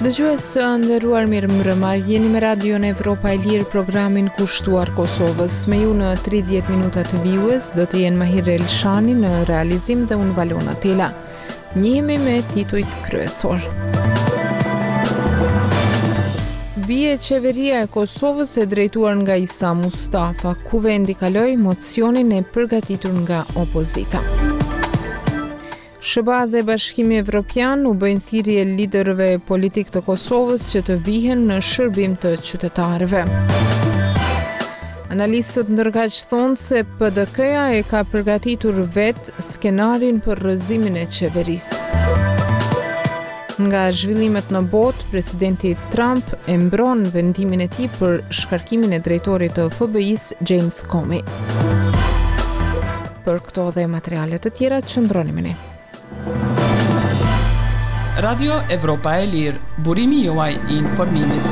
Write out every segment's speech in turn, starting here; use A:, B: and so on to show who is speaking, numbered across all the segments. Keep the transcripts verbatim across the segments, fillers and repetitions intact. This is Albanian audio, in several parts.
A: Dëgjues të nderuar, mirëmbrëma, jeni me Radion Evropa e Lirë, programin kushtuar Kosovës. Me ju në tridhjetë minuta të vijues do të jenë Mahir Elshani në realizim dhe unë Valona Tela. Njihemi me titujt kryesor. Bie qeveria e Kosovës e drejtuar nga Isa Mustafa, ku vendi kaloi mocionin e përgatitur nga opozita. SHBA dhe Bashkimi Evropian u bëjnë thirrje liderëve politik të Kosovës që të vihen në shërbim të qytetarëve. Analistët ndërkaq thonë se P D K-ja e ka përgatitur vetë skenarin për rrëzimin e qeverisë. Nga zhvillimet në botë, presidenti Trump e mbron vendimin e tij për shkarkimin e drejtorit të F B I-s James Comey. Për këto dhe materiale të tjera, qëndroni me ne.
B: Radio Evropa e Lirë, burimi juaj i informimit.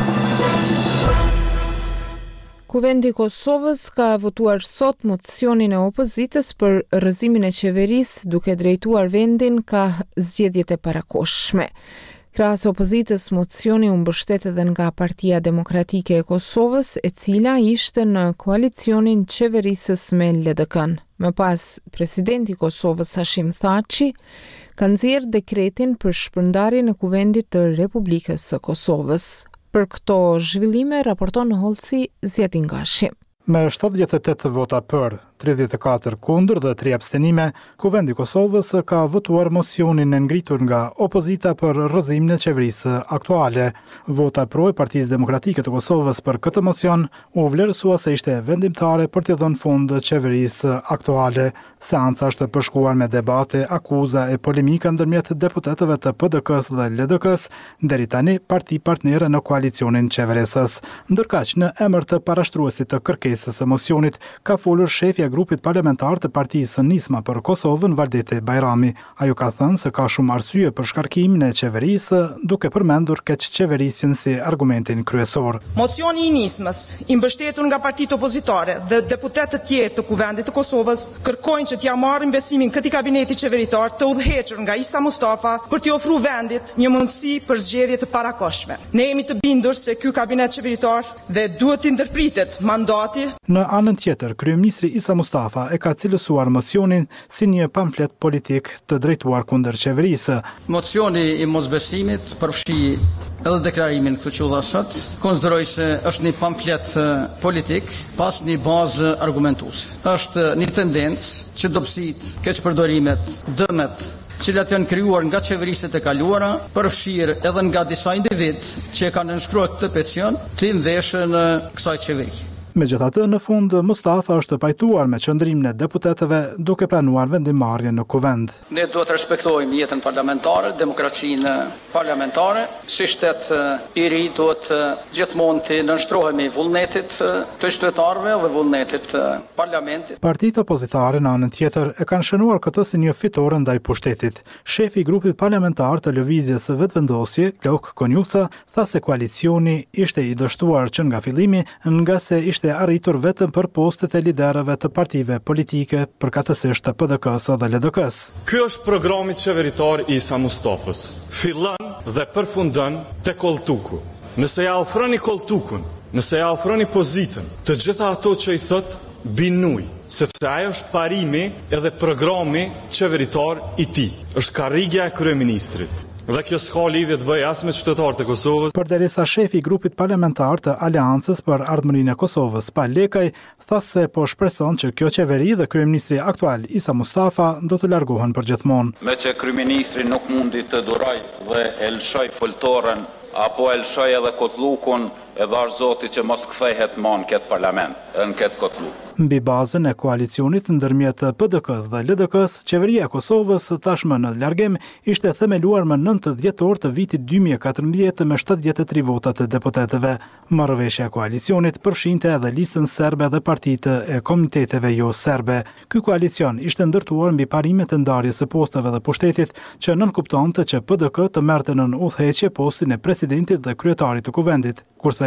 A: Kuvendi i Kosovës ka votuar sot mocionin e opozitës për rrëzimin e qeverisë, duke drejtuar vendin ka zgjedhjet e parakohshme. Krahas opozitës, mocioni u mbështet edhe nga Partia Demokratike e Kosovës, e cila ishte në koalicionin qeverisës me L D K-n. Më pas, presidenti i Kosovës Hashim Thaçi ka nxjerrë dekretin për shpërndarjen e kuvendit të Republikës së Kosovës. Për këto zhvillime raporton Holci Zjetin Gashi.
C: Me shtatëdhjetë e tetë vota për, tridhjetë e katër kundër dhe tri abstenime, Kuvendi i Kosovës ka votuar mocionin e ngritur nga opozita për rrëzimin e qeverisë aktuale. Vota pro e Partisë Demokratike të Kosovës për këtë mocion u vlerësua se ishte vendimtare për të dhënë fund qeverisë aktuale. Seanca është përshkuar me debate, akuza e polemika ndërmjet deputetëve të P D K-s dhe L D K-s, deri tani parti partnere në koalicionin qeverisës. Ndërkaq, në emër të parashtruesit të kërkesës së mocionit, ka folur shefja e grupit parlamentar të Partisë Nisma për Kosovën, Valdete Bajrami. Ajo ka thënë se ka shumë arsye për shkarkimin e qeverisë, duke përmendur keq qeverisjen si argumentin kryesor.
D: Mocioni i Nismës, i mbështetur nga partitë opozitare dhe deputetët tjerë të Kuvendit të Kosovës, kërkojnë që t'ia marrin besimin këtij kabineti qeveritar të udhëhequr nga Isa Mustafa për t'i ofruar vendit një mundësi për zgjedhje të parakohshme. Ne jemi të bindur se ky kabinet qeveritar dhe duhet të ndërpritet mandati.
C: Në anën tjetër, kryeministri Isa Mustafa e ka cilësuar mocionin si një pamflet politik të drejtuar kundër qeverisë.
E: Mocioni i mosbesimit përfshi edhe deklarimin këtë që u dha sot, konsideroj se është një pamflet politik pas një bazë argumentuese. Është një tendencë që dobësit, keqpërdorimet, dëmet, cilat janë krijuar nga qeveriset e kaluara, përfshirë edhe nga disa individ që e kanë nënshkruar këtë peticion, të ndeshën në kësaj qeveri.
C: Megjithatë, në fund, Mustafa është pajtuar me qëndrimin e deputetëve duke pranuar vendimarrjen në kuvend.
E: Ne duhet të respektojmë jetën parlamentare, demokracinë parlamentare, si shtet i ri duhet gjithmonë të nënshtrohemi vullnetit të qytetarëve dhe vullnetit parlamentit.
C: Partitë opozitare në anën tjetër e kanë shënuar këtë si një fitore ndaj pushtetit. Shefi i grupit parlamentar të lëvizjes vetëvendosje, Klok Konjusa, tha se koalicioni ishte i dështuar që nga fillimi, nga se ishte arritur vetëm për postet e liderëve të partive politike, përkatësisht të P D K-s dhe L D K-s.
F: Ky është programi qeveritar i Isa Mustafës. Fillon dhe përfundon te Koltuku. Nëse ja ofroni Koltukun, nëse ja ofroni pozitën, të gjitha ato që i thot binuj, sepse ajo është parimi edhe programi qeveritar i tij. Është karrigja e kryeministrit. Dhe kjo s'ka lidhje të bëjë as me qytetarët e Kosovës.
C: Përderisa shefi i grupit parlamentar të Aleancës për Ardhmërinë e Kosovës, Pal Lekaj, tha se po shpreson që kjo qeveri dhe kryeministri aktual Isa Mustafa do të largohen përgjithmonë.
G: Me që kryeministri nuk mundi të duroj dhe e lëshoj foltorën apo e lëshoj edhe kotlukun, edhe është zoti që mos kthehet më në këtë parlament, në këtë kotluk.
C: Mbi bazën e koalicionit ndërmjet P D K-s dhe L D K-s, qeveria e Kosovës tashmë në largim ishte themeluar më nëntë dhjetor të vitit dy mijë e katërmbëdhjetë me shtatëdhjetë e tre vota të deputetëve. Marrëveshja e koalicionit përfshinte edhe listën serbe dhe partitë e komiteteve jo serbe. Ky koalicion ishte ndërtuar mbi parimet e ndarjes së posteve dhe pushtetit, që nënkuptonte që P D K të merrte nën udhëheqje postin e presidentit dhe kryetarit të kuvendit, kurse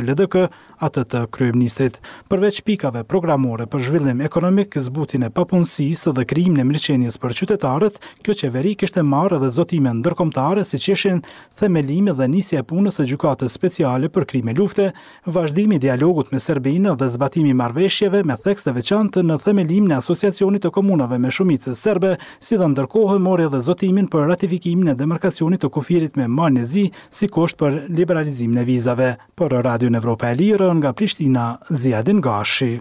C: L D K, atë të kryeministrit. Përveç pikave programore për zhvillim ekonomik, zbutjen e papunësisë dhe krijimin e mirëqenies për qytetarët, kjo qeveri kishte marrë edhe zotime ndërkombëtare siç ishin themelimi dhe nisja e punës së gjykatës speciale për krime lufte, vazhdimi i dialogut me Serbinë dhe zbatimi i marrëveshjeve me tekst të veçantë në themelimin e asociacionit të komunave me shumicë serbe, si dhe ndërkohë mori edhe zotimin për ratifikimin e demarkacionit të kufirit me Malnezi si kusht për liberalizimin e vizave. Për Radio Evropa e Lirë nga Prishtina, Ziadin Gashi.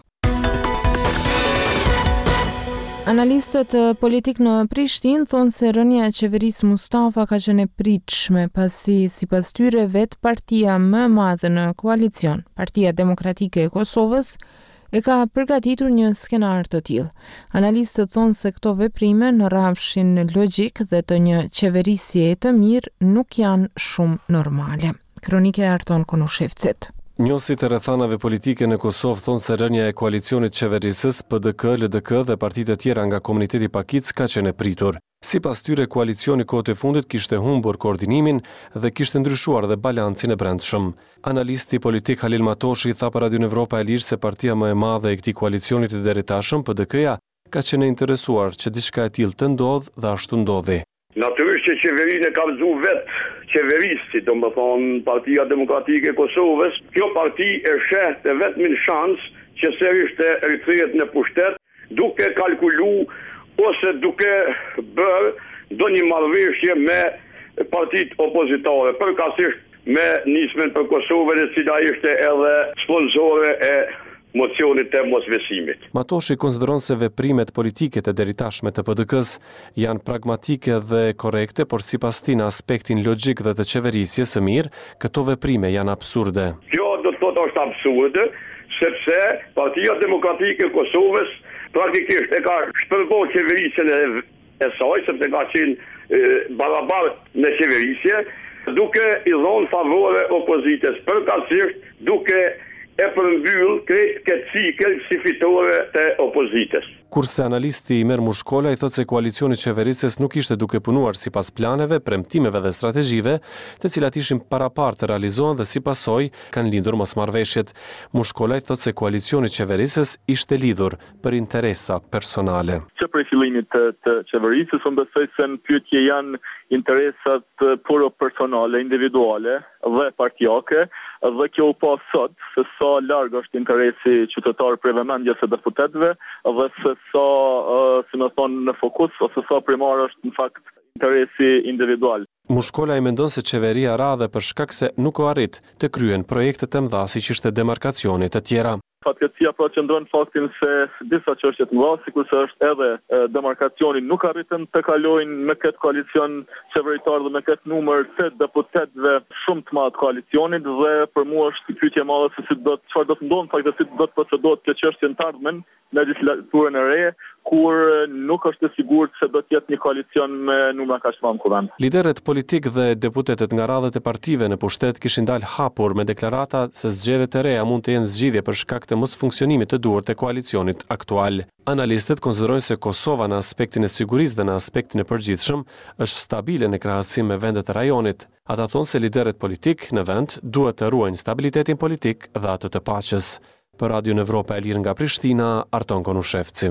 A: Analistët politik në Prishtinë thonë se rënia e qeverisë Mustafa ka qenë e pritshme, pasi sipas tyre vetë partia më e madhe në koalicion, Partia Demokratike e Kosovës, e ka përgatitur një skenar të tillë. Analistët thonë se këto veprime në rrafshin logjik dhe të një qeverisje të mirë nuk janë shumë normale. Kronike e Arton Konushevcit.
H: Njësit e rrethanave politike në Kosovë thonë se rënia e koalicionit qeverisës, P D K, L D K dhe partitë e tjera nga komuniteti Pakic ka qenë e pritur. Sipas tyre, koalicioni kohët e fundit kishte humbur koordinimin dhe kishte ndryshuar dhe balancin e brendshëm. Analisti politik Halil Matoshi tha për Radio Evropa e Lirë se partia më e madhe e këtij koalicionit të deritashëm, P D K-ja, ka qenë e interesuar që diçka e tillë të ndodhë dhe ashtu ndodhi.
I: Natyrisht që qeverinë e ka vëzu vetë qeveristi, do më thonë Partia Demokratike e Kosovës. Kjo parti e sheh të vetmin shans që sërish të rikthehet në pushtet, duke kalkulu ose duke bërë ndonjë marrëveshje me partitë opozitare, përkatësisht me nismen për Kosovën, e cila ishte edhe sponsore e mocionit të mosbesimit.
H: Matoshi konsideron se veprimet politike të deritashme të P D K-s janë pragmatike dhe korrekte, por sipas tij në aspektin logjik dhe të qeverisjes së mirë, këto veprime janë absurde.
I: Kjo do të thotë është absurde, sepse Partia Demokratike e Kosovës praktikisht e ka shpërblyer qeverisjen e, e saj, sepse ka qenë barabart në qeverisje, duke i dhënë favore opozitës, përkatësisht duke e përmbyll këtë cikël si fitore të opozitës.
H: Kurse analisti Imer Mushkola i thotë se koalicioni qeverisës nuk ishte duke punuar sipas planeve, premtimeve dhe strategjive, të cilat ishin parapartë të realizohen dhe si pasojë kanë lindur mosmarrveshjet. Mushkola i thotë se koalicioni qeverisës ishte lidhur për interesa personale.
J: Që për fillimit të, të qeverisës, unë besoj se në pyetje janë interesat puro personale, individuale dhe partijake, dhe kjo u pa sot se sa larg është interesi qytetar për vëmendjes së deputetëve dhe se sa, uh, si më thonë, në fokus ose sa primar është në fakt interesi individual.
H: Mushkola i mendon se qeveria ra dhe për shkak se nuk u arrit të kryen projekte të mëdha siç ishte demarkacioni të tjera.
J: Fatkeqësia pra qëndron faktin se disa çështje të mëdha, sikurse është edhe e, demarkacioni, nuk arritën të kalojnë me këtë koalicion qeveritar dhe me këtë numër të deputetëve shumë të madh koalicionit, dhe për mua është pyetje e madhe se si do të çfarë do të ndodhë faktikisht, si do të procedohet kjo çështje në të ardhmen në legislaturën e re, kur nuk është e sigurt se do të jetë një koalicion me numra kaq të madh kuvend.
H: Liderët politik dhe deputetët nga radhët e partive në pushtet kishin dalë hapur me deklarata se zgjedhjet e reja mund të jenë zgjidhje për shkak të mos funksionimit të duhur të koalicionit aktual. Analistët konsiderojnë se Kosova në aspektin e sigurisë dhe në aspektin e përgjithshëm është stabile në krahasim me vendet e rajonit. Ata thonë se liderët politik në vend duhet të ruajnë stabilitetin politik dhe atë të paqes. Për Radio Evropa e Lirë nga Prishtina, Arton Konushevci.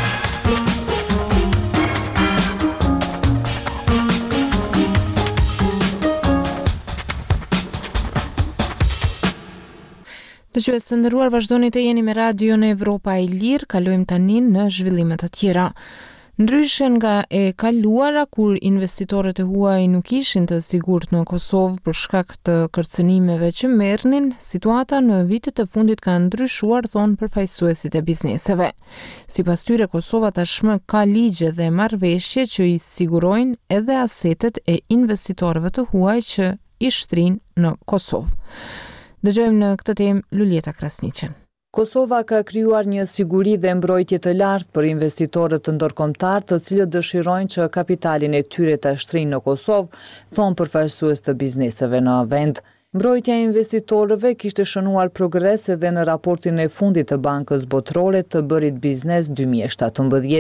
A: Dëgjues të nderuar, vazhdoni të jeni me Radio në Evropa e Lirë, kalojmë tani në zhvillimet të tjera. Ndryshe nga e kaluara, kur investitorët e huaj nuk ishin të sigurt në Kosovë për shkak të kërcënimeve që merrnin, situata në vitet e fundit ka ndryshuar, thonë përfaqësuesit e bizneseve. Sipas tyre, Kosova tashmë ka ligje dhe marrëveshje që i sigurojnë edhe asetet e investitorëve të huaj që i shtrinë në Kosovë. Dëgjojmë në këtë temë Luljeta Krasniqen.
K: Kosova ka krijuar një siguri dhe mbrojtje të lartë për investitorët të ndërkombëtar, të cilët dëshirojnë që kapitalin e tyre ta shtrinë në Kosovë, thonë përfaqësues të bizneseve në vend. Mbrojtja e investitorëve kishte shënuar progrese dhe në raportin e fundit të Bankës Botërore të Bërit Biznes dy mijë e shtatëmbëdhjetë.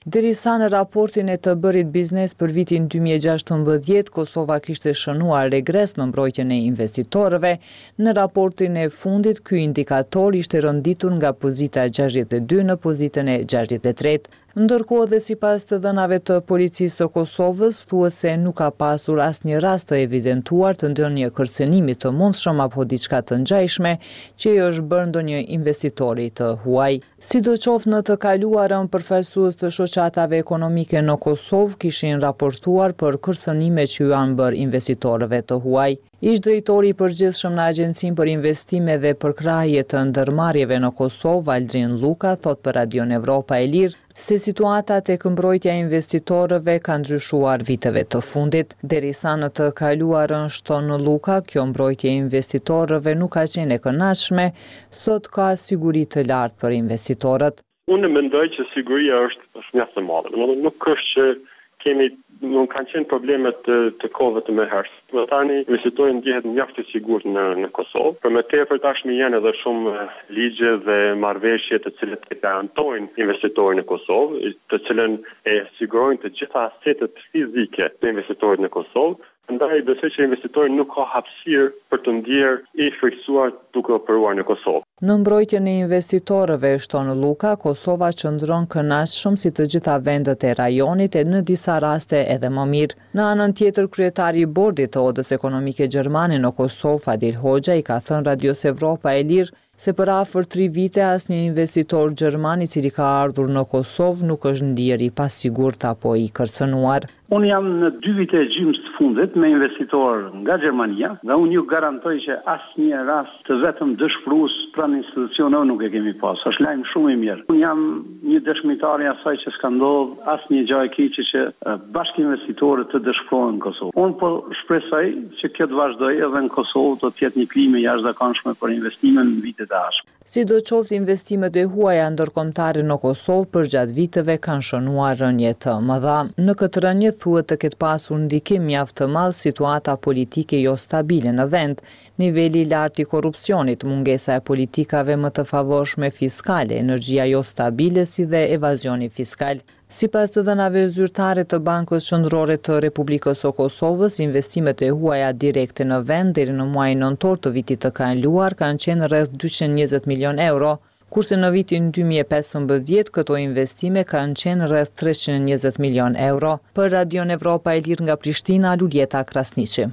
K: Derisa në raportin e të bërit biznes për vitin dy mijë e gjashtëmbëdhjetë, Kosova kishte shënuar regres në mbrojtjen e investitorëve, në raportin e fundit ky indikator ishte rënditur nga pozita gjashtëdhjetë e dy në pozitën e gjashtëdhjetë e tretë. Ndërkohë dhe sipas të dhënave të policisë së Kosovës, thuhet se nuk ka pasur asnjë rast të evidentuar të ndonjë kërcënimi të mundshëm apo diçka të ngjashme që i është bërë ndonjë investitori të huaj. Sidoqoftë në të kaluarën, përfaqësues të shoqatave ekonomike në Kosovë kishin raportuar për kërcënime që ju janë bërë investitorëve të huaj. Ish drejtori i përgjithshëm në Agjencinë për Investime dhe Përkrahje të Ndërmarrjeve në Kosovë, Aldrin Luka, thot për Radion Evropa e Lirë se situata tek mbrojtja e investitorëve ka ndryshuar viteve të fundit. Derisa në të kaluarën, shton Luka, kjo mbrojtje e investitorëve nuk ka qenë e kënaqshme, sot ka siguri të lartë për investitorët.
L: Unë mendoj që siguria është është mjaft e madhe. Domethënë nuk është që kemi nuk kanë qenë problemet të, të kohëve të mëhershme. Më tani investitori ndjehet mjaft i sigurt në në Kosovë. Për më tepër tashmë janë edhe shumë ligje dhe marrëveshje të cilat e garantojnë investitorin në Kosovë, të cilën e sigurojnë të gjitha asetet fizike të investitorit në Kosovë. Ndaj besoj që investitori nuk ka hapësirë për të ndjerë i frikësuar duke operuar në Kosovë.
K: Në mbrojtjen e investitorëve, shton Luka, Kosova qëndron kënaqshëm si të gjitha vendet e rajonit e në disa raste edhe më mirë. Në anën tjetër, kryetari i bordit të Odës Ekonomike Gjermane në Kosovë, Fadil Hoxha, i ka thënë Radios Evropa e Lirë se për afër tri vite asnjë investitor gjerman i cili ka ardhur në Kosovë nuk është ndier i pasigurt apo i kërcënuar.
M: Unë jam në dy vite e gjymës të fundit me investitor nga Gjermania dhe unë ju garantoj që asnjë rast të vetëm dëshpërues pranë institucioneve nuk e kemi pas. Është lajm shumë i mirë. Unë jam një dëshmitar i asaj që s'ka ndodhur asnjë gjë e keqe që bashkë investitorët të dëshpërohen në Kosovë. Unë po shpresoj që kjo të vazhdojë edhe në Kosovë të jetë një klimë jashtëzakonshme për investime në vitet e ardhshme.
K: Sidoqoftë, investimet e huaja ndërkombëtare në Kosovë përgjatë viteve kanë shënuar rënje të mëdha. Në këtë rënje thuhet të ketë pasur ndikim mjaft të madh situata politike jo stabile në vend, niveli i lartë i korrupsionit, mungesa e politikave më të favorshme fiskale, energjia jo stabile si dhe evazioni fiskal. Sipas të dhënave zyrtare të Bankës Qendrore të Republikës së Kosovës, investimet e huaja direkte në vend deri në muajin nëntor të vitit të kaluar kanë qenë rreth dyqind e njëzet milion euro, kurse në vitin dy mijë e pesëmbëdhjetë këto investime kanë qenë rreth treqind e njëzet milion euro. Për Radion Evropa e Lirë nga Prishtina, Luljeta Krasniqi.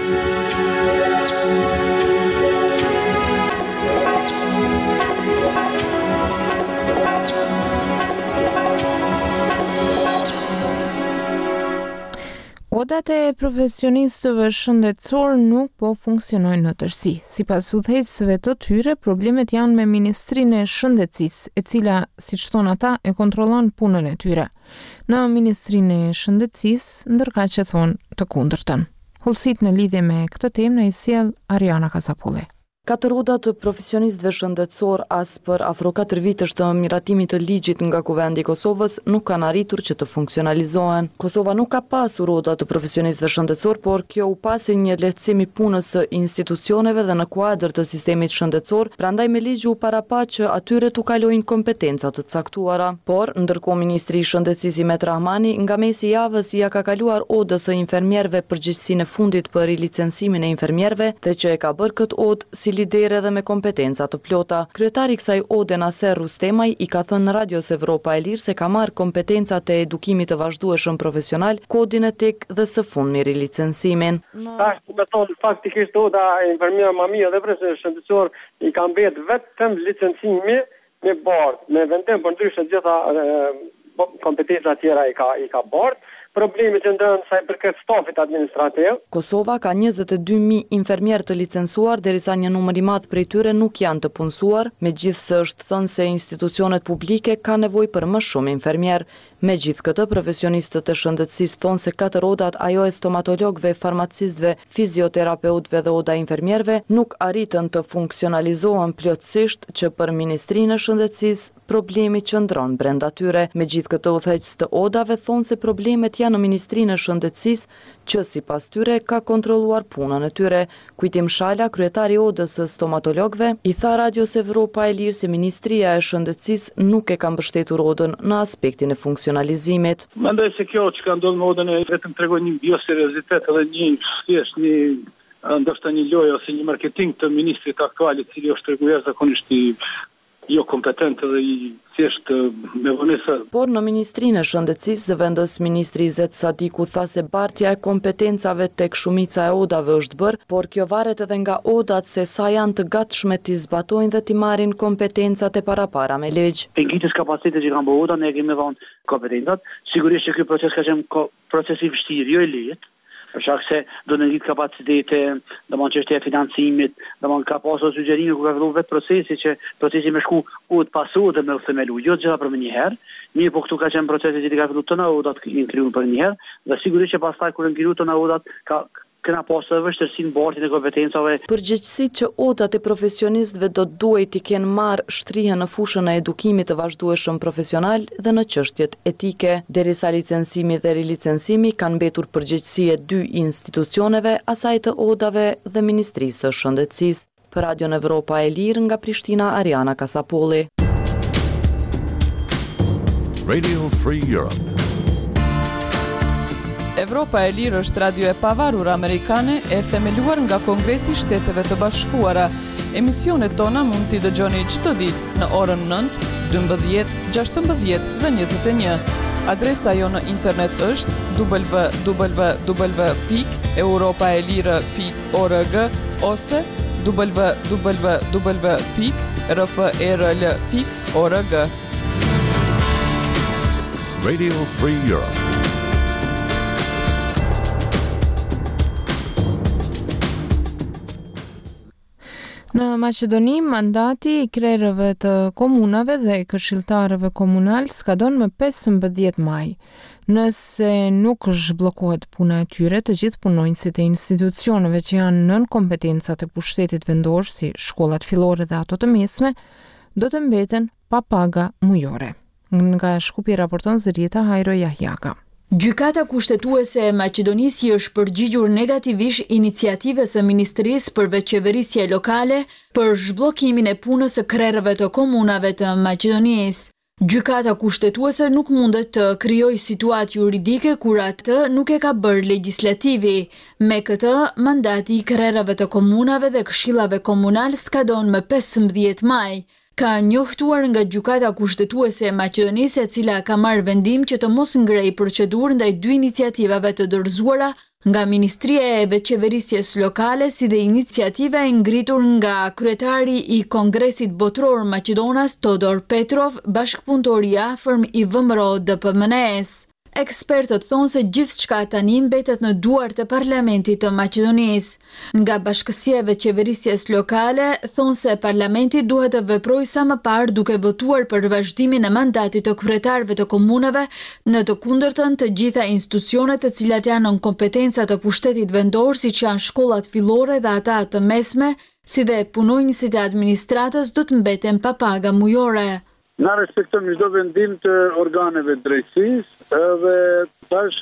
A: Odat e profesionistëve shëndetësor nuk po funksionojnë në tërësi. Sipas udhëheqësve të tyre, problemet janë me Ministrinë e Shëndetësisë, e cila, siç thonë ata, e kontrollon punën e tyre. Në Ministrinë e Shëndetësisë, ndërkaq që thonë të kundërtën. Hollësit në lidhje me këtë temë na i sjell Ariana Kasapulli.
N: Katër oda të profesionistëve shëndetësor as për afro katër vitesh të miratimit të ligjit nga Kuvendi i Kosovës nuk kanë arritur që të funksionalizohen. Kosova nuk ka pasur oda të profesionistëve shëndetësor, por kjo u pasi një lehtësim i punës së institucioneve dhe në kuadër të sistemit shëndetësor, prandaj me ligj u parapaq që atyre t'u kalojnë kompetenca të caktuara. Por ndërkohë ministri i shëndetësisë Imet Rahmani nga mesi i javës ja ka kaluar odës së infermierëve përgjegjësinë e fundit për licencimin e infermierëve dhe që e ka bërë këtë odë si lidere dhe me kompetenca të plota. Kryetari i kësaj ode Naser Rustemaj i ka thënë në Radios Evropa e Lirë se ka marrë kompetencat e edukimit të vazhdueshëm profesional, kodin e tek dhe së fundmi rilicencimin.
O: Tash, me thonë, faktikisht oda e infermiera mamia dhe profesionist shëndetësor i ka mbet vetëm licencimi me bord, me vendim për ndryshe gjitha e, kompetenca tjera i ka i ka bord. Problemi që ndërën sa i përket stafit administrativ.
N: Kosova ka njëzet e dy mijë infermierë të licencuar, derisa një numër i madh prej tyre nuk janë të punësuar, megjithse është thënë se institucionet publike ka nevojë për më shumë infermierë. Megjithë këtë, profesionistët e shëndetësisë thonë se katër odat, ajo e stomatologëve, farmacistëve, fizioterapeutëve dhe oda infermierëve, nuk arritën të funksionalizohen plotësisht, që për Ministrinë e Shëndetësisë problemi qëndron brenda tyre. Megjithë këtë udhëheqës të odave thonë se problemet janë opozitja në Ministrinë e Shëndetësisë, që sipas tyre ka kontrolluar punën e tyre. Kujtim Shala, kryetari i Odës së stomatologëve, i tha Radios Evropa e Lirë se Ministria e Shëndetësisë nuk e ka mbështetur Odën në aspektin e funksionalizimit.
M: Mendoj se kjo që ka ndodhur me Odën e vetëm tregon një bioseriositet edhe një thjesht një ndoshta një lojë ose një marketing të ministrit aktual, i cili është treguar zakonisht i jo kompetent dhe i thjesht me vonesa.
N: Por në Ministrinë e Shëndetësisë zëvendës ministri Izet Sadiku tha se bartja e kompetencave tek shumica e odave është bërë, por kjo varet edhe nga odat se sa janë të gatshme t'i zbatojnë dhe t'i marrin kompetencat e parapara me ligj.
M: E ngritjes kapacitetit që kanë bërë oda, ne kemi dhënë kompetencat. Sigurisht që ky proces ka qenë proces i vështirë, jo i lehtë. Për shkak se do të ngrit kapacitete, domthonë çështja e financimit, domthonë ka pasur sugjerime ku ka filluar vetë procesi që procesi më shku ud pas udhë me themelu, jo gjitha për më një herë. Mirë, po këtu ka qenë procesi që ka filluar të na udat krijuar për një herë, dhe sigurisht që pastaj kur ngriu të na udat ka kena pasur vështirësinë bartjen e kompetencave.
N: Përgjegjësitë që odat e profesionistëve do duhet t'i kenë marrë shtrihen në fushën e edukimit të vazhdueshëm profesional dhe në çështjet etike. Derisa licencimi dhe rilicencimi kanë mbetur përgjegjësi e dy institucioneve, asaj të odave dhe Ministrisë së Shëndetësisë. Për Radion Evropa e Lirë nga Prishtina, Ariana Kasapolli.
P: Radio Free Europe.
B: Evropa e Lirë është radio e pavarur amerikane e themeluar nga Kongresi i Shteteve të Bashkuara. Emisionet tona mund t'i dëgjoni çdo ditë në orën nëntë, dymbëdhjetë, gjashtëmbëdhjetë dhe njëzet e një. Adresa jo në internet është w w w pikë europaelire pikë org ose w w w pikë r f e r l pikë org.
P: Radio Free Europe.
A: Në Maqedoni, mandati i krerëve të komunave dhe këshilltarëve komunal skadon më pesëmbëdhjetë maj. Nëse nuk zhbllokohet puna e tyre, të gjithë punonjësit e institucioneve që janë nën kompetencat e pushtetit vendor, si shkollat fillore dhe ato të mesme, do të mbeten pa paga mujore. Nga Shkupi raporton Zërieta Hajro Jahjaka.
Q: Gjykata kushtetuese e Maqedonisë është përgjigjur negativisht iniciativës së Ministrisë për Veçeverisje Lokale për zhbllokimin e punës së krerëve të komunave të Maqedonisë. Gjykata kushtetuese nuk mundet të krijojë situatë juridike kur atë nuk e ka bërë legjislativi. Me këtë, mandati i krerëve të komunave dhe këshillave komunal skadon më pesëmbëdhjetë maj. Ka njohtuar nga gjykata kushtetuese e Maqedonisë, e cila ka marrë vendim që të mos ngrejë procedurë ndaj dy iniciativave të dorëzuara nga Ministria e Veçeverisjes Lokale, si dhe iniciativa e ngritur nga kryetari i Kongresit Botëror Maqedonas Todor Petrov, bashkëpunëtor i afërm i V M R O D P M N S. Ekspertët thonë se gjithçka tani mbetet në duart e Parlamentit të Maqedonisë. Nga Bashkësia e Veçeverisjes Lokale thonë se Parlamenti duhet të veprojë sa më parë duke votuar për vazhdimin e mandatit të kryetarëve të komunave, në të kundërtën të gjitha institucionet të cilat janë në kompetenca të pushtetit vendor, siç janë shkollat fillore dhe ata të mesme, si dhe punonjësit e administratës, do të mbeten pa paga mujore.
M: Na respektojmë çdo vendim të organeve të drejtësisë dhe tash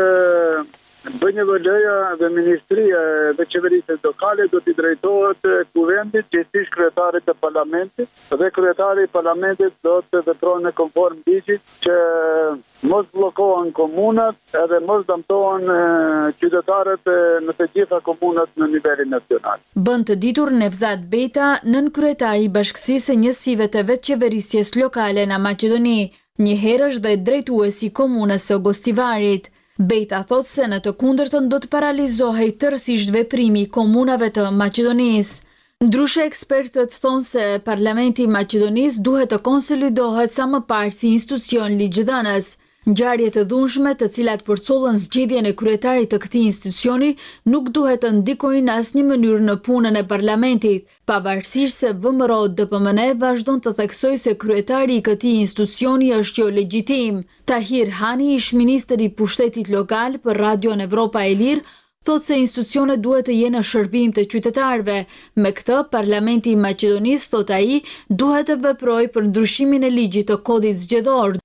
M: bënjë vëlloja dhe Ministria e Veçeverisjes Lokale do t'i drejtohet kuvendit, gjithsesi kryetarit të parlamentit, dhe kryetari i parlamentit do të veprojë në konform ligjit që mos bllokohen komunat edhe mos dëmtohen qytetarët në të gjitha komunat në nivelin nacional.
Q: Bën të ditur Nevzat Beta, nën kryetari i Bashkësisë së Njësive të Veçeverisjes Lokale në Maqedoni, një herësh dhe drejtuesi i komunës së Gostivarit. Beta thot se në të kundërtën do të paralizohej tërësisht veprimi i komunave të Maqedonisë. Ndryshe, ekspertët thonë se Parlamenti i Maqedonisë duhet të konsolidohet sa më parë si institucion ligjidhënës. Ngjarje të dhunshme të cilat përcollën zgjedhjen e kryetarit të këtij institucioni nuk duhet të ndikojnë në asnjë mënyrë në punën e parlamentit, pavarësisht se V M R O D P M N vazhdon të theksojë se kryetari i këtij institucioni është jo legjitim. Tahir Hani, ish ministër i pushtetit lokal për Radion Evropa e Lirë, thot se institucionet duhet të jenë në shërbim të qytetarëve. Me këtë, Parlamenti i Maqedonisë, thot ai, duhet të veprojë për ndryshimin e ligjit të kodit zgjedhor.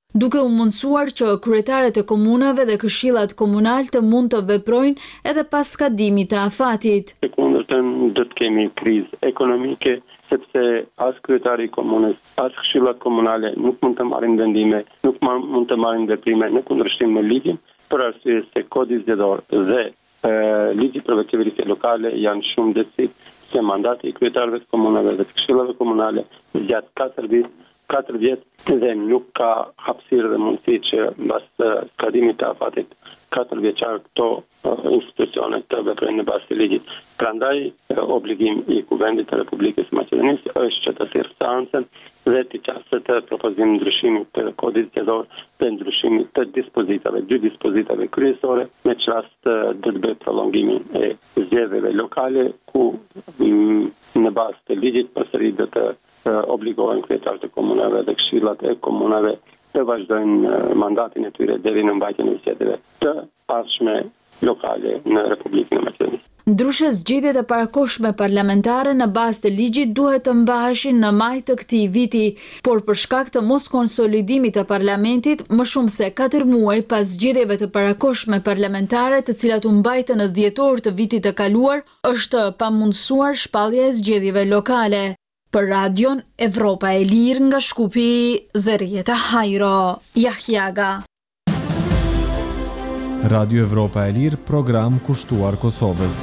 Q: duke u mundësuar që kryetaret e komunave dhe këshillat komunal të mund të veprojnë edhe pas kadimit të afatit.
L: E kundërtën do të kemi krizë ekonomike, sepse as kryetari i komunës, as këshillat komunale nuk mund të marrin vendime, nuk mund të marrin veprime në kundërshtim me ligjin, për arsye se kodi zgjedhor dhe e, ligji për qeverisje lokale janë shumë ndërsit se mandati i kryetarëve të komunave dhe të këshillave komunale gjatë katër vjet katër vjet dhe nuk ka hapësirë dhe mundësi që mbas skadimit të afatit katër vjeçar këto uh, institucione të veprojnë në bazë të ligjit. Prandaj uh, obligim i Kuvendit të Republikës së Maqedonisë është që të thirrë seancën dhe të qasë të propozim ndryshimit të kodit zgjedhor dhe ndryshimit të dispozitave, dy dispozitave kryesore, me çast uh, do të bëj prolongimin e zgjedhjeve lokale ku um, në bazë të ligjit përsëri do të obligohen kryetarët e komunave dhe këshillat e komunave të vazhdojnë mandatin e tyre deri në mbajtjen e zgjedhjeve të ardhshme lokale në Republikën e Maqedonisë.
Q: Ndryshe, zgjedhjet e parakohshme parlamentare në bazë të ligjit duhet të mbaheshin në maj të këtij viti, por për shkak të mos konsolidimit të parlamentit, më shumë se katër muaj pas zgjedhjeve të parakohshme parlamentare, të cilat u mbajtën në dhjetor të vitit të kaluar, është pamundësuar shpallja e zgjedhjeve lokale. Për radion Evropa e Lirë nga Shkupi, Zërieta Hajro, Jahjaga.
R: Radio Evropa e Lirë, program kushtuar Kosovës.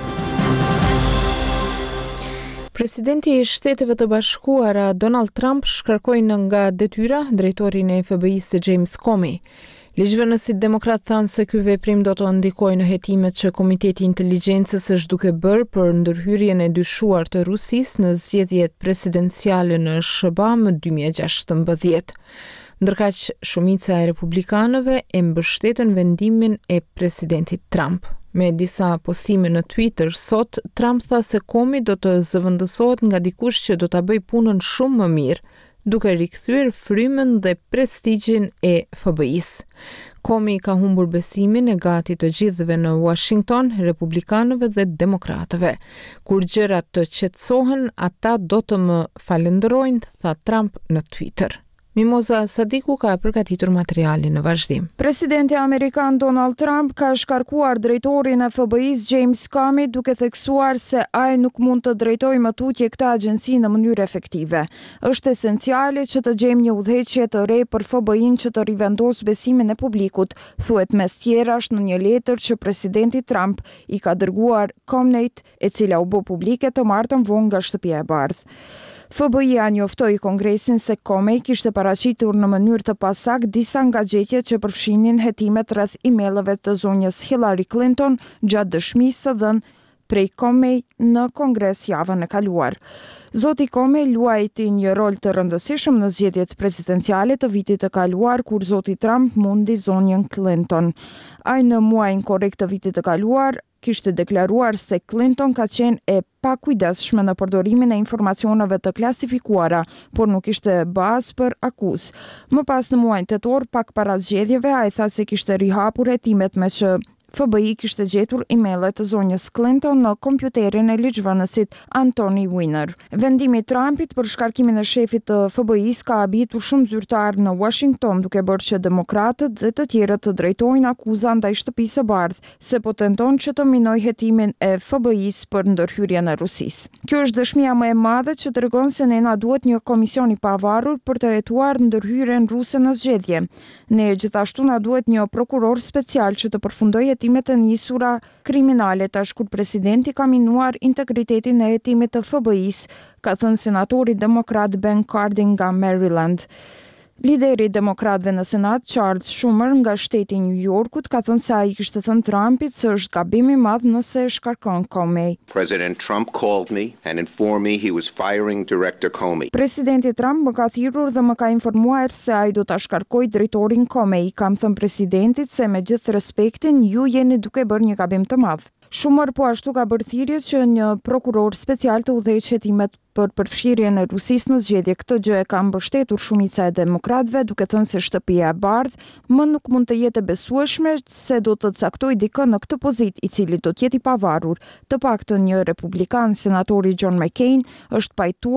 A: Presidenti i Shteteve të Bashkuara Donald Trump shkarkoi nga detyra drejtorin e F B I-s James Comey. Ligjvënësit demokrat thanë se ky veprim do të ndikojë në hetimet që Komiteti i Inteligjencës është duke bërë për ndërhyrjen e dyshuar të Rusisë në zgjedhjet presidenciale në S B A më dy mijë e gjashtëmbëdhjetë. Ndërkaq shumica e republikanëve e mbështetën vendimin e presidentit Trump. Me disa postime në Twitter sot, Trump tha se Comey do të zëvendësohet nga dikush që do ta bëjë punën shumë më mirë, duke rikthyer frymën dhe prestigjin e F B I-s. Comey ka humbur besimin e gati të gjithëve në Washington, republikanëve dhe demokratëve. Kur gjërat të qetësohen, ata do të më falenderojnë, tha Trump në Twitter. Mimoza Sadiku ka përgatitur materialin në vazhdim.
S: Presidenti amerikan Donald Trump ka shkarkuar drejtorin e F B I-s James Comey duke theksuar se ai nuk mund të drejtojë më tutje këtë agjenci në mënyrë efektive. Është esenciale që të gjejmë një udhëheqje të re për F B I-n që të rivendos besimin e publikut, thuhet mes tjerash në një letër që presidenti Trump i ka dërguar Comeyt, e cila u bë publike të martën vonë nga Shtëpia e Bardhë. F B I-a njoftoi Kongresin se Comey kishte paraqitur në mënyrë të pasakt disa nga gjetjet që përfshinin hetimet rreth emailëve të zonjës Hillary Clinton gjatë dëshmisë së dhënë prej Comey në Kongres javën e kaluar. Zoti Comey luajti një rol të rëndësishëm në zgjedhjet presidenciale të vitit të kaluar kur zoti Trump mundi zonjën Clinton. Ai në muajin korrekt të vitit të kaluar kishte deklaruar se Clinton ka qenë e pakujdesshme në përdorimin e informacioneve të klasifikuara, por nuk ishte bazë për akuzë. Më pas në muajin tetor, pak para zgjedhjeve, ai tha se kishte rihapur hetimet me që F B I kishte gjetur emailët të zonjës Clinton në kompjuterin e ligjvënësit Anthony Weiner. Vendimi i Trumpit për shkarkimin e shefit të F B I-s ka habitur shumë zyrtar në Washington, duke bërë që demokratët dhe të tjerët të drejtojnë akuza ndaj Shtëpisë së Bardhë se po tenton që të minojë hetimin e F B I-s për ndërhyrjen e Rusisë. Kjo është dëshmia më e madhe që tregon se ne na duhet një komision i pavarur për të hetuar ndërhyrjen ruse në zgjedhje. Ne gjithashtu na duhet një prokuror special që të përfundojë hetimet e nisura kriminale tash kur presidenti ka minuar integritetin e hetimit të F B I-s, ka thënë senatori demokrat Ben Cardin nga Maryland. Lideri i demokratëve në Senat, Charles Schumer nga shteti i New Yorkut, ka thënë se ai kishte thënë Trumpit se është gabim i madh nëse e shkarkon Comey.
T: President Trump called me and informed me he was firing Director Comey.
S: Presidenti Trump më ka thirrur dhe më ka informuar se ai do ta shkarkojë drejtorin Comey. Kam thënë presidentit se me gjithë respektin ju jeni duke bërë një gabim të madh. Schumer po ashtu ka bërë thirrje që një prokuror special të udhëheqë hetimet për përfshirjen e Rusisë në zgjedhje. Këtë gjë e ka mbështetur shumica e demokratëve, duke thënë se Shtëpia e Bardhë më nuk mund të jetë e besueshme se do të caktojë dikë në këtë pozitë i cili do të jetë i pavarur. Të paktën një republikan, senatori John McCain, është pajtuar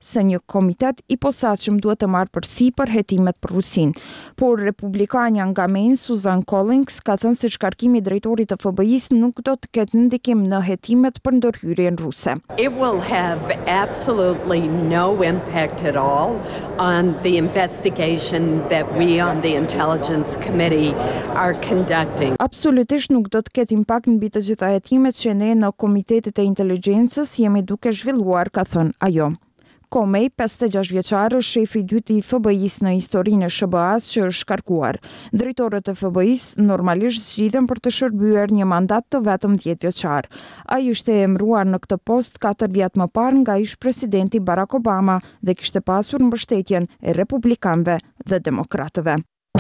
S: se një komitet i posaçëm duhet të marrë përsipër hetimet për Rusinë. Por republikania nga Maine, Susan Collins, ka thënë se shkarkimi i drejtorit të F B I-s nuk do të ketë ndikim në hetimet për ndërhyrjen ruse.
U: It will have absolutely no impact at all on the investigation that we on the Intelligence Committee are conducting.
S: Absolutisht nuk do të ketë impakt mbi të gjitha hetimet që ne në Komitetet e Inteligjencës jemi duke zhvilluar, ka thënë ajo. Comey, pesëdhjetë e gjashtë vjeçar, është shefi i dytë i F B I-s në historinë e S B A-s që është shkarkuar. Drejtorët e F B I-s normalisht zgjidhen për të shërbyer një mandat të vetëm dhjetë vjeçar. Ai ishte emëruar në këtë post katër vjet më parë nga ish presidenti Barack Obama dhe kishte pasur mbështetjen e republikanëve dhe demokratëve.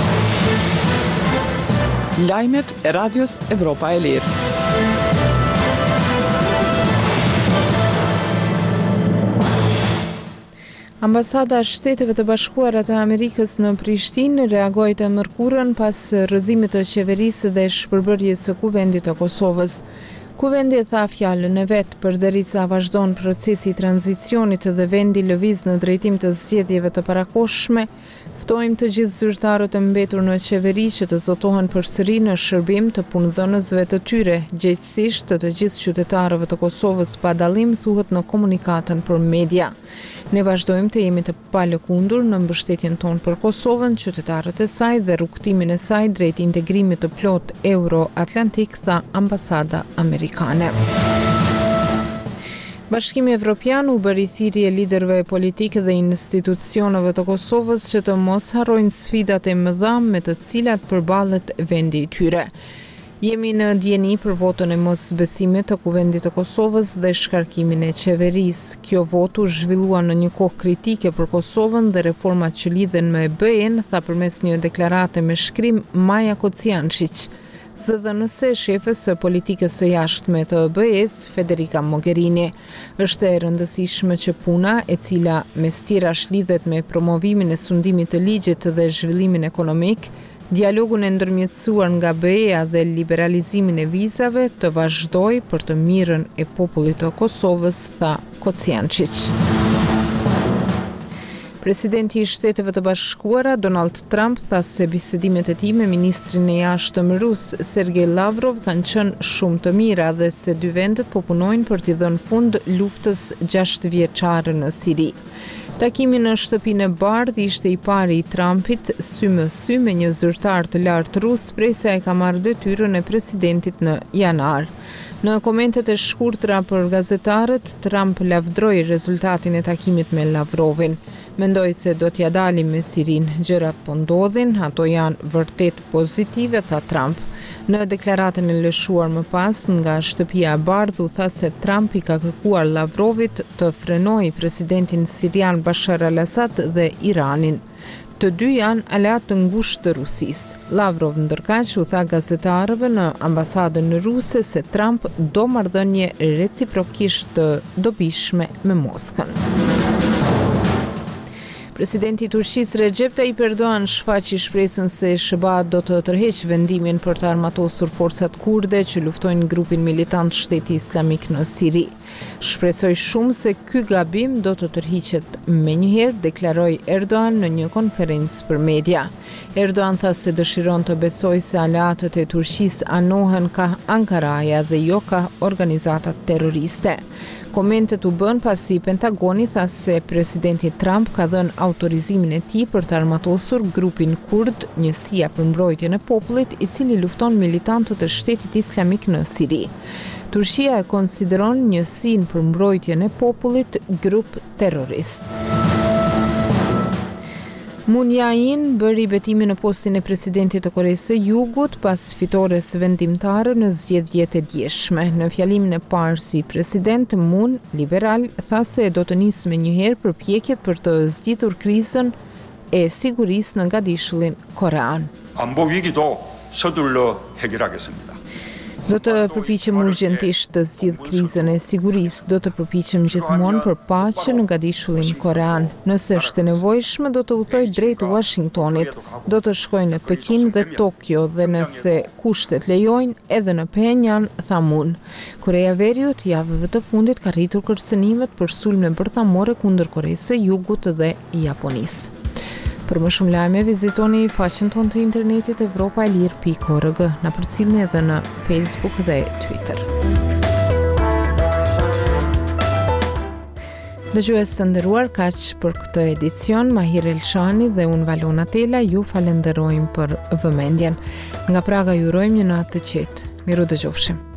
B: Lajmet e Radios Evropa e Lirë.
A: Ambasada e Shteteve të Bashkuara të Amerikës në Prishtinë reagoi të mërkurën pas rrëzimit të qeverisë dhe shpërbërjes së Kuvendit të Kosovës. Kuvendi tha fjalën e vet përderisa vazhdon procesi i tranzicionit dhe vendi lëviz në drejtim të zgjedhjeve të parakohshme, ftojmë të gjithë zyrtarët e mbetur në qeveri që të zotohen përsëri në shërbim të punëdhënësve të tyre, gjithsesi të të gjithë qytetarëve të Kosovës pa dallim, thuhet në komunikatën për media. Ne vazhdojmë të jemi të palëkundur në mbështetjen tonë për Kosovën, qytetarët e saj dhe rrugtimin e saj drejt integrimit të plot euro-atlantik, tha ambasada amerikane. Bashkimi Evropian u bëri thirrje liderëve politikë dhe institucioneve të Kosovës që të mos harrojnë sfidat e mëdha me të cilat përballet vendi i tyre. Jemi në dieni për votën e mosbesimit të Kuvendit të Kosovës dhe shkarkimin e qeverisë. Kjo votë u zhvillua në një kohë kritike për Kosovën dhe reformat që lidhen me E B E-n, tha përmes një deklarate me shkrim Maja Kociančić, zë dhe nëse shefes së politikës së jashtme të E B E-s, Federica Mogherini. Është e rëndësishme që puna, e cila mes tjerash lidhet me promovimin e sundimit të ligjit dhe zhvillimin ekonomik, dialogun e ndërmjetësuar nga B E-a dhe liberalizimin e vizave të vazhdoj për të mirën e popullit të Kosovës, tha Kociančić. Presidenti i Shteteve të Bashkuara, Donald Trump, tha se bisedimet e tij me ministrin e jashtëm rus, Sergej Lavrov, kanë qenë shumë të mira dhe se dy vendet po punojnë për t'i dhënë fund luftës gjashtëvjeçare në Siri. Takimi në shtëpinë e bardhë ishte i pari i Trumpit sy më sy me një zyrtar të lartë rus, prej se ai ka marrë detyrën e presidentit në janar. Në komentet e shkurtra për gazetarët, Trump lavdroi rezultatin e takimit me Lavrovin. Mendoi se do t'ja dalim me Sirin, gjërat po ndodhin, ato janë vërtet pozitive, tha Trump. Në deklaratën e lëshuar më pas nga shtëpia e bardhë, u tha se Trump i ka kërkuar Lavrovit të frenojë presidentin sirian Bashar al-Assad dhe Iranin. Të dy janë aleat të ngushtë të Rusisë. Lavrov ndërkaq u tha gazetarëve në ambasadën ruse se Trump do marrëdhënie reciprokisht të dobishme me Moskën. Presidenti i Turqisë Recep Tayyip Erdogan shfaqi shpresën se S B A do të tërheqë vendimin për të armatosur forcat kurde që luftojnë grupin militant Shteti Islamik në Siri. Shpresoj shumë se ky gabim do të tërhiqet menjëherë, deklaroi Erdogan në një konferencë për media. Erdogan tha se dëshiron të besojë se aleatët e Turqisë anohen ka Ankaraja dhe jo ka organizata terroriste. Komentet u bën pasi Pentagoni tha se presidenti Trump ka dhënë autorizimin e tij për të armatosur grupin kurd, Njësia për mbrojtjen e popullit, i cili lufton militantët e Shtetit Islamik në Siri. Turqia e konsideron Njësinë për mbrojtjen e popullit grup terrorist. Moon Jae-in bëri betimin në postin e presidentit të Koresë së Jugut pas fitores vendimtare në zgjedhjet e djeshme. Në fjalimin e parë si president, Moon, liberal, tha se do të nisë menjëherë përpjekjet për të zgjidhur krizën e sigurisë në Ngadishullin korean.
V: 안보 위기도 서둘러 해결하겠습니다.
A: Do të përpiqem urgjentisht të zgjidh krizën e sigurisë, do të përpiqem gjithmonë për paqe në Gadishullin Korean. Nëse është e nevojshme, do të udhtoj drejt Washingtonit, do të shkoj në Pekin dhe Tokyo dhe nëse kushtet lejojnë, edhe në Pyongyang, tha Moon. Korea e Veriut javëve të fundit ka rritur kërcënimet për sulme bërthamore kundër Koreasë së Jugut dhe Japonisë. Për më shumë lajme, vizitoni faqen tonë të internetit evropa e lirë pikë org, na përcjellni edhe në Facebook dhe Twitter. Dëgjues të nderuar, kaq për këtë edicion. Mahir Elshani dhe unë Valona Tela ju falenderojmë për vëmendjen. Nga Praga ju urojmë një natë të qetë. Miru dëgjofshim.